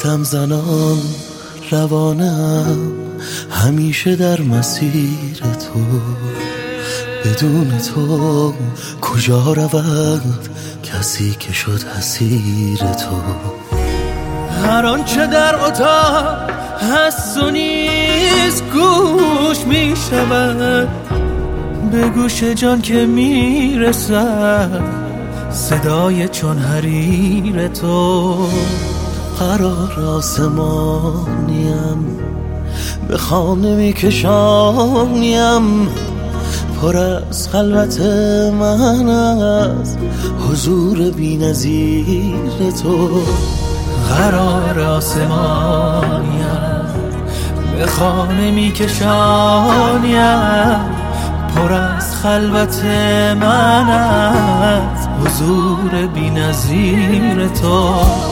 ستم زنان روانم همیشه در مسیر تو، بدون تو کجا رود کسی که شد اسیر تو. هر آنچه در اتاق هست و نیست گوش می شود، به گوش جان که می رسد صدای چون حریر تو. قرار آسمانیم به خانه می کشانیم، پر از خلوت من از حضور بی نظیر تو. قرار آسمانیم به خانه می کشانیم، پر از خلوت من از حضور بی نظیر تو.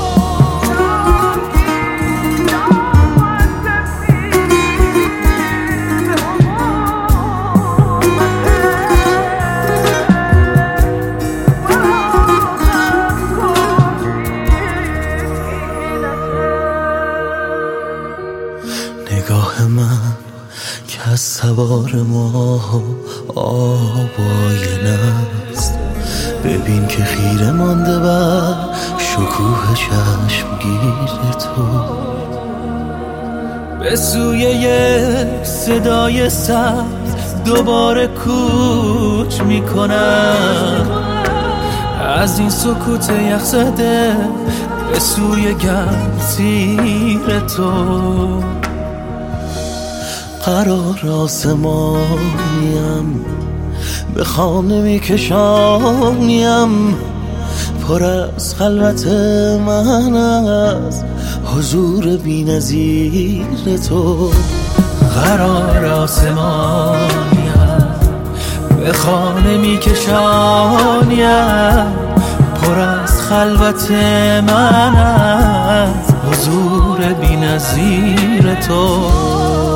نگاه من که از سوار ما آبای نست، ببین که خیره مانده بر شکوه چشمگیر تو. به سوی یک صدای سبز دوباره کوچ میکنم، از این سکوت یخ زده به سوی گرمسیر تو. قرار آسمانیم به خانه می کشانیم، پر از خلوت من از حضور بی نظیر تو. قرار آسمانیم به خانه می کشانیم، پر از خلوت من از حضور بی نظیر تو.